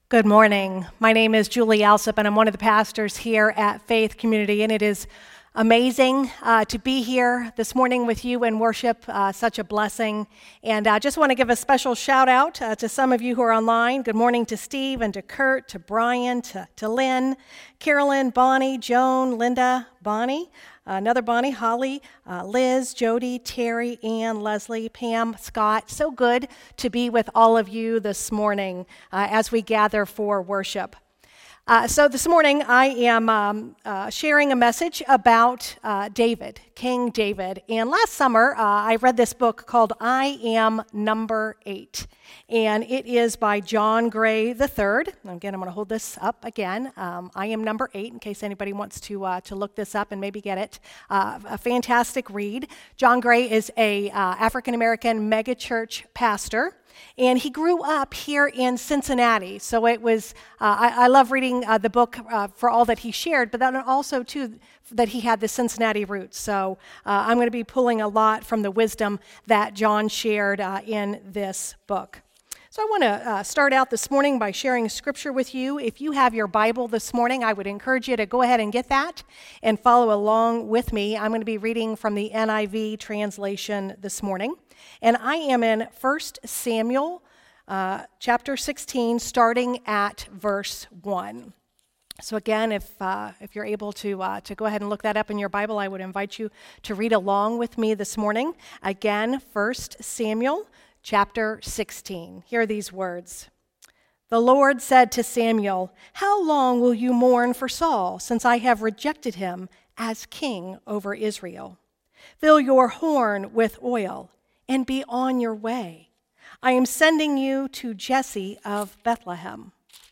Good morning. My name is Julie Alsop, and I'm one of the pastors here at Faith Community, and it is amazing to be here this morning with you in worship, such a blessing. And I just want to give a special shout out to some of you who are online. Good morning to Steve and to Kurt, to Brian, to Lynn, Carolyn, Bonnie, Joan, Linda, Bonnie, another Bonnie, Holly, Liz, Jody, Terry, Ann, Leslie, Pam, Scott. So good to be with all of you this morning as we gather for worship. So this morning I am sharing a message about David, King David. And last summer I read this book called I Am Number 8. And it is by John Gray III. Again, I'm going to hold this up again. I Am Number 8, in case anybody wants to look this up and maybe get it. A fantastic read. John Gray is a African-American megachurch pastor. And he grew up here in Cincinnati, so it was, I love reading the book for all that he shared, but then also, too, that he had the Cincinnati roots. So I'm going to be pulling a lot from the wisdom that John shared in this book. So I want to start out this morning by sharing scripture with you. If you have your Bible this morning, I would encourage you to go ahead and get that and follow along with me. I'm going to be reading from the NIV translation this morning. And I am in 1 Samuel chapter 16, starting at verse 1. So again, if you're able to go ahead and look that up in your Bible, I would invite you to read along with me this morning. Again, 1 Samuel chapter 16. Hear these words. The Lord said to Samuel, "How long will you mourn for Saul, since I have rejected him as king over Israel? Fill your horn with oil and be on your way. I am sending you to Jesse of Bethlehem.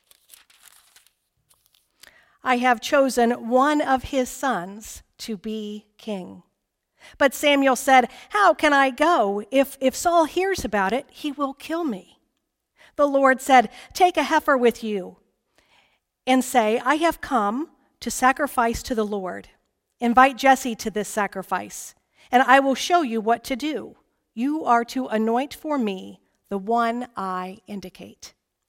I have chosen one of his sons to be king." But Samuel said, "How can I go? If Saul hears about it, he will kill me." The Lord said, "Take a heifer with you and say, 'I have come to sacrifice to the Lord.' Invite Jesse to this sacrifice, and I will show you what to do. You are to anoint for me the one I indicate."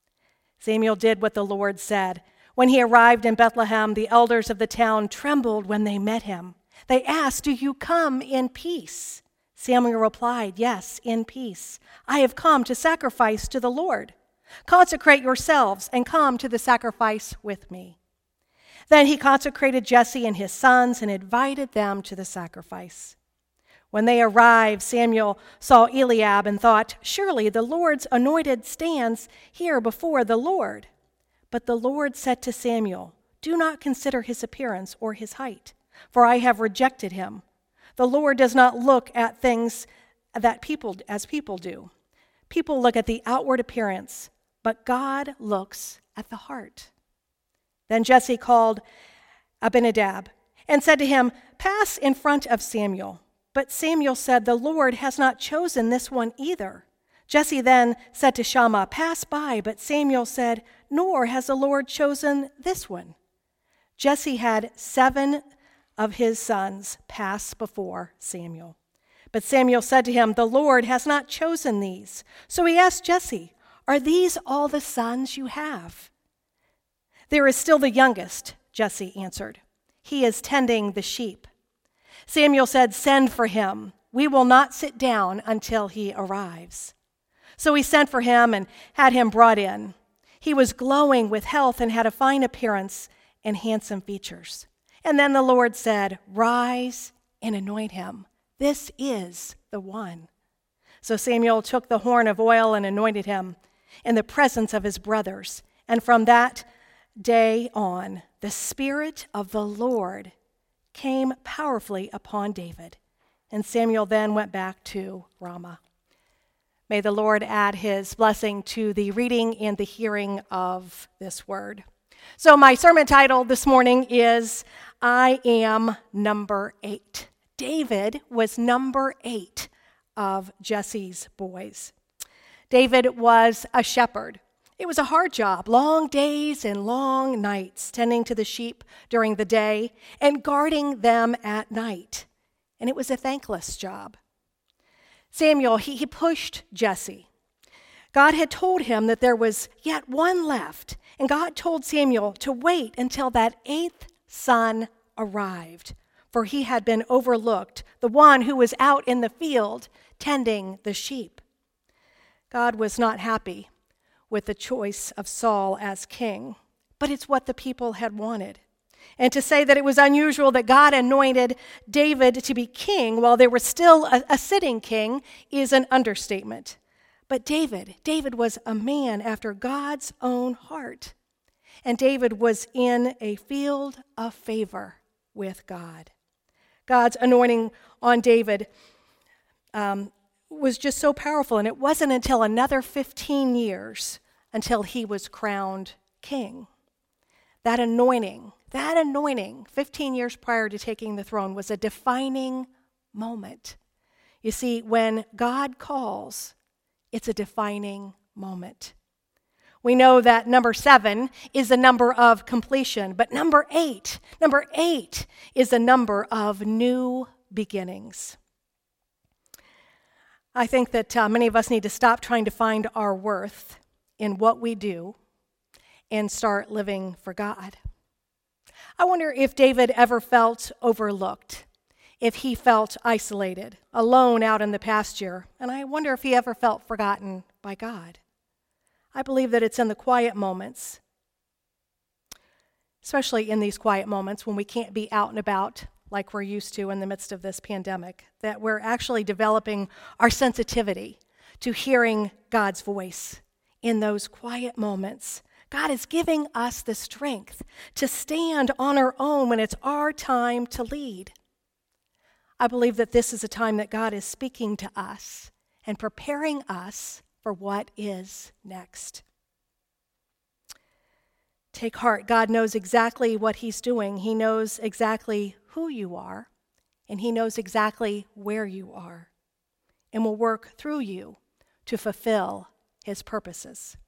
Samuel did what the Lord said. When he arrived in Bethlehem, the elders of the town trembled when they met him. They asked, "Do you come in peace?" Samuel replied, "Yes, in peace. I have come to sacrifice to the Lord. Consecrate yourselves and come to the sacrifice with me." Then he consecrated Jesse and his sons and invited them to the sacrifice. When they arrived, Samuel saw Eliab and thought, "Surely the Lord's anointed stands here before the Lord." But the Lord said to Samuel, "Do not consider his appearance or his height, for I have rejected him. The Lord does not look at things that people do. People look at the outward appearance, but God looks at the heart." Then Jesse called Abinadab and said to him, "Pass in front of Samuel." But Samuel said, "The Lord has not chosen this one either." Jesse then said to Shammah, "Pass by." But Samuel said, "Nor has the Lord chosen this one." Jesse had 7 of his sons pass before Samuel. But Samuel said to him, "The Lord has not chosen these." So he asked Jesse, "Are these all the sons you have?" "There is still the youngest," Jesse answered. "He is tending the sheep." Samuel said, "Send for him. We will not sit down until he arrives." So he sent for him and had him brought in. He was glowing with health and had a fine appearance and handsome features. And then the Lord said, "Rise and anoint him. This is the one." So Samuel took the horn of oil and anointed him in the presence of his brothers. And from that day on, the Spirit of the Lord came powerfully upon David. And Samuel then went back to Ramah. May the Lord add his blessing to the reading and the hearing of this word. So my sermon title this morning is I Am Number 8. David was number 8 of Jesse's boys. David was a shepherd. It was a hard job, long days and long nights, tending to the sheep during the day and guarding them at night. And it was a thankless job. Samuel, he pushed Jesse. God had told him that there was yet one left, and God told Samuel to wait until that 8th son arrived, for he had been overlooked, the one who was out in the field tending the sheep. God was not happy with the choice of Saul as king, but it's what the people had wanted. And to say that it was unusual that God anointed David to be king while there was still a sitting king is an understatement. But David was a man after God's own heart. And David was in a field of favor with God. God's anointing on David was just so powerful, and it wasn't until another 15 years until he was crowned king. That anointing, 15 years prior to taking the throne, was a defining moment. You see, when God calls, it's a defining moment. We know that number 7 is the number of completion, but number 8 is the number of new beginnings. I think that many of us need to stop trying to find our worth in what we do and start living for God. I wonder if David ever felt overlooked, if he felt isolated, alone out in the pasture, and I wonder if he ever felt forgotten by God. I believe that it's in the quiet moments, especially in these quiet moments when we can't be out and about like we're used to in the midst of this pandemic, that we're actually developing our sensitivity to hearing God's voice in those quiet moments. God is giving us the strength to stand on our own when it's our time to lead. I believe that this is a time that God is speaking to us and preparing us for what is next. Take heart. God knows exactly what he's doing. He knows exactly who you are, and he knows exactly where you are, and will work through you to fulfill his purposes.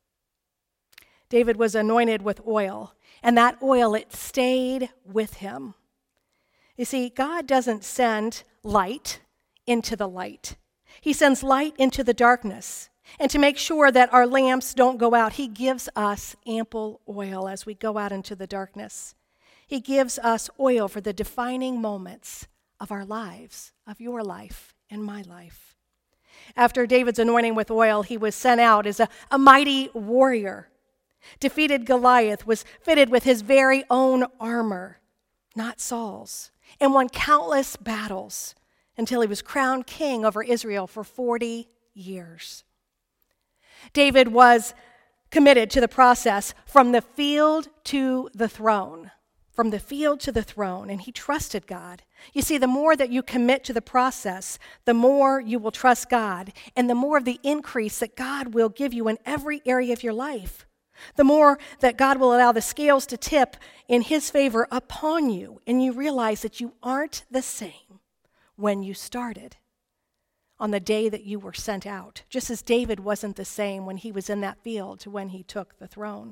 David was anointed with oil, and that oil, it stayed with him. You see, God doesn't send light into the light. He sends light into the darkness. And to make sure that our lamps don't go out, he gives us ample oil as we go out into the darkness. He gives us oil for the defining moments of our lives, of your life and my life. After David's anointing with oil, he was sent out as a mighty warrior. Defeated Goliath, was fitted with his very own armor, not Saul's, and won countless battles until he was crowned king over Israel for 40 years. David was committed to the process from the field to the throne. From the field to the throne, and he trusted God. You see, the more that you commit to the process, the more you will trust God, and the more of the increase that God will give you in every area of your life. The more that God will allow the scales to tip in his favor upon you, and you realize that you aren't the same when you started, on the day that you were sent out, just as David wasn't the same when he was in that field to when he took the throne.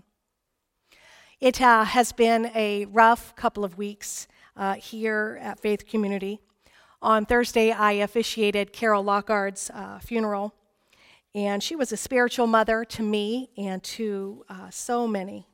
It has been a rough couple of weeks here at Faith Community. On Thursday, I officiated Carol Lockard's funeral, and she was a spiritual mother to me and to so many.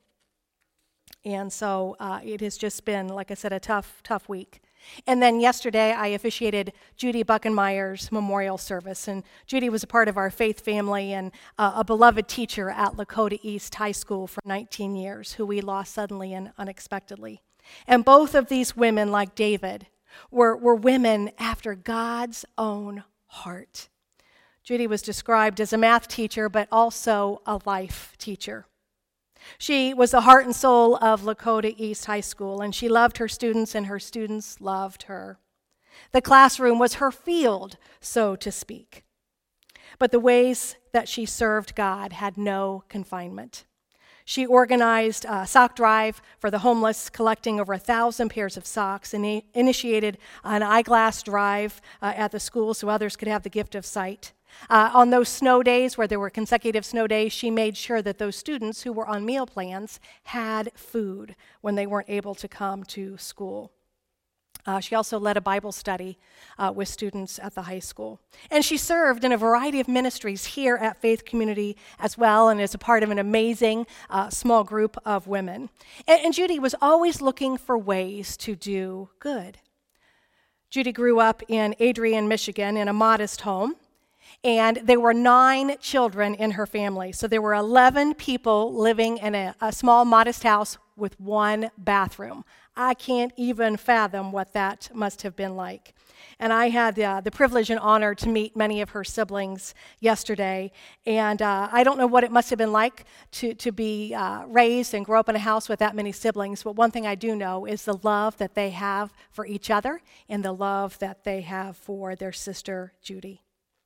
And so it has just been, like I said, a tough week. And then yesterday, I officiated Judy Buckenmeyer's memorial service. And Judy was a part of our faith family and a beloved teacher at Lakota East High School for 19 years, who we lost suddenly and unexpectedly. And both of these women, like David, were women after God's own heart. Judy was described as a math teacher, but also a life teacher. She was the heart and soul of Lakota East High School, and she loved her students, and her students loved her. The classroom was her field, so to speak. But the ways that she served God had no confinement. She organized a sock drive for the homeless, collecting over 1,000 pairs of socks, and initiated an eyeglass drive at the school so others could have the gift of sight. On those snow days, where there were consecutive snow days, she made sure that those students who were on meal plans had food when they weren't able to come to school. She also led a Bible study with students at the high school. And she served in a variety of ministries here at Faith Community as well, and is a part of an amazing small group of women. And Judy was always looking for ways to do good. Judy grew up in Adrian, Michigan, in a modest home, and there were 9 children in her family. So there were 11 people living in a small, modest house with 1 bathroom. I can't even fathom what that must have been like. And I had the privilege and honor to meet many of her siblings yesterday. And I don't know what it must have been like to be raised and grow up in a house with that many siblings. But one thing I do know is the love that they have for each other and the love that they have for their sister, Judy.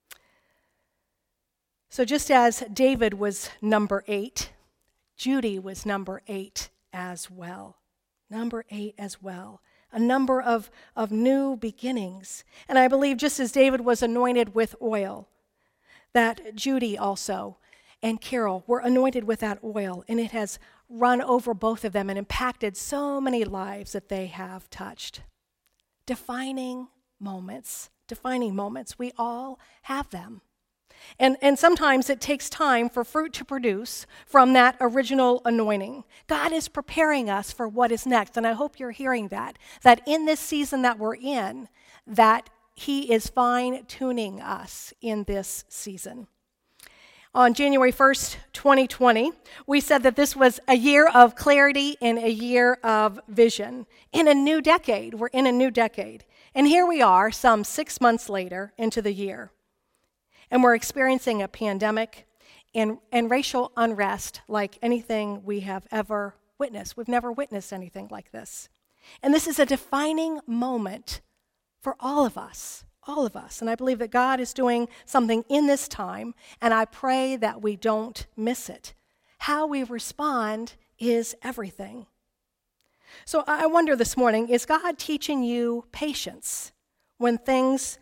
So just as David was number 8, Judy was number 8 as well. Number 8 as well. A number of new beginnings. And I believe just as David was anointed with oil, that Judy also and Carol were anointed with that oil, and it has run over both of them and impacted so many lives that they have touched. Defining moments. We all have them. And sometimes it takes time for fruit to produce from that original anointing. God is preparing us for what is next, and I hope you're hearing that in this season that we're in, that He is fine-tuning us in this season. On January 1st, 2020, we said that this was a year of clarity and a year of vision. In a new decade, we're in a new decade. And here we are, some 6 months later into the year. And we're experiencing a pandemic and racial unrest like anything we have ever witnessed. We've never witnessed anything like this. And this is a defining moment for all of us. And I believe that God is doing something in this time, and I pray that we don't miss it. How we respond is everything. So I wonder this morning, is God teaching you patience when things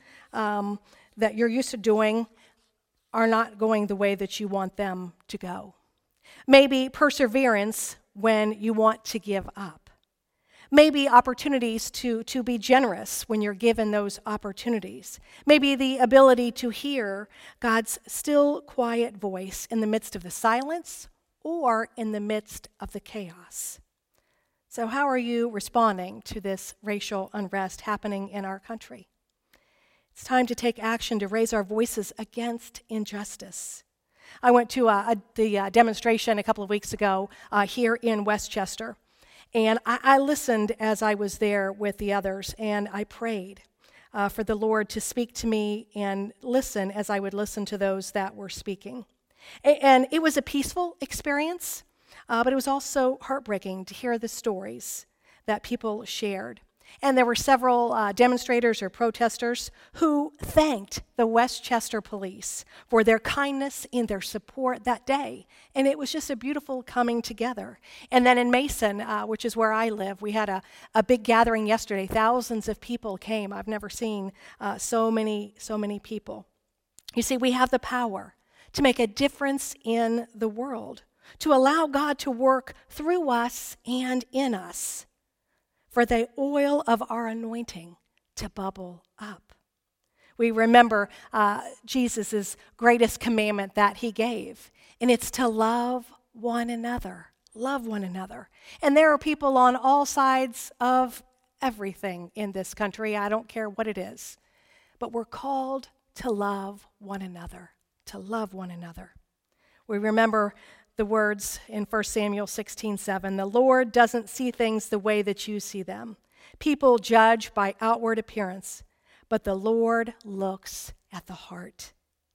that you're used to doing are not going the way that you want them to go? Maybe perseverance when you want to give up. Maybe opportunities to be generous when you're given those opportunities. Maybe the ability to hear God's still quiet voice in the midst of the silence or in the midst of the chaos. So how are you responding to this racial unrest happening in our country? It's time to take action to raise our voices against injustice. I went to the demonstration a couple of weeks ago here in Westchester, and I listened as I was there with the others, and I prayed for the Lord to speak to me and listen as I would listen to those that were speaking. And it was a peaceful experience, but it was also heartbreaking to hear the stories that people shared. And there were several demonstrators or protesters who thanked the Westchester police for their kindness and their support that day. And it was just a beautiful coming together. And then in Mason, which is where I live, we had a big gathering yesterday. Thousands of people came. I've never seen so many people. You see, we have the power to make a difference in the world, to allow God to work through us and in us, for the oil of our anointing to bubble up. We remember Jesus' greatest commandment that he gave, and it's to love one another. Love one another. And there are people on all sides of everything in this country. I don't care what it is. But we're called to love one another, to love one another. We remember the words in 1 Samuel 16:7, the Lord doesn't see things the way that you see them. People judge by outward appearance, but the Lord looks at the heart.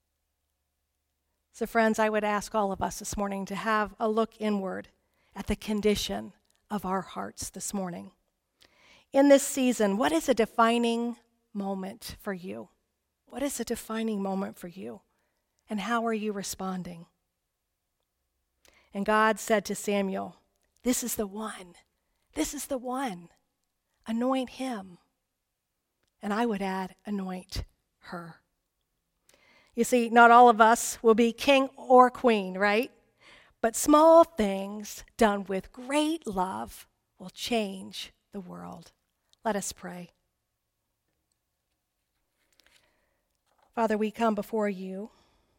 So friends, I would ask all of us this morning to have a look inward at the condition of our hearts this morning. In this season, what is a defining moment for you? What is a defining moment for you? And how are you responding? And God said to Samuel, this is the one. This is the one. Anoint him. And I would add, anoint her. You see, not all of us will be king or queen, right? But small things done with great love will change the world. Let us pray. Father, we come before you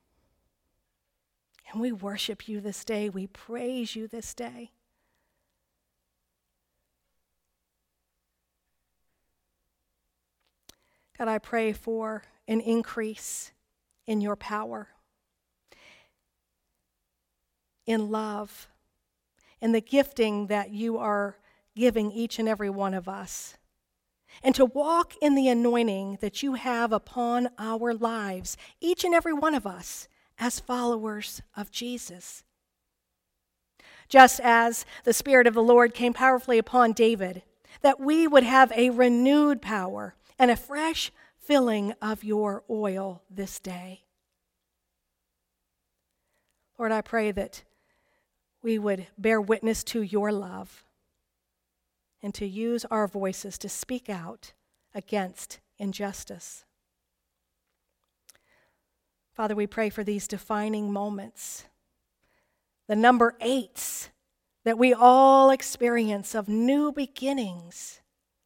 and we worship you this day. We praise you this day. God, I pray for an increase in your power, in love, in the gifting that you are giving each and every one of us, and to walk in the anointing that you have upon our lives, each and every one of us, as followers of Jesus. Just as the Spirit of the Lord came powerfully upon David, that we would have a renewed power and a fresh filling of your oil this day. Lord, I pray that we would bear witness to your love and to use our voices to speak out against injustice. Father, we pray for these defining moments, the number 8s that we all experience of new beginnings.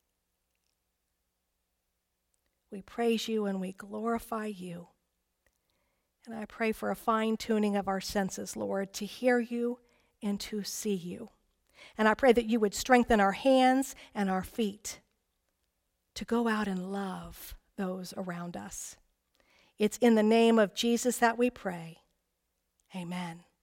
We praise you and we glorify you. And I pray for a fine-tuning of our senses, Lord, to hear you and to see you. And I pray that you would strengthen our hands and our feet to go out and love those around us. It's in the name of Jesus that we pray. Amen.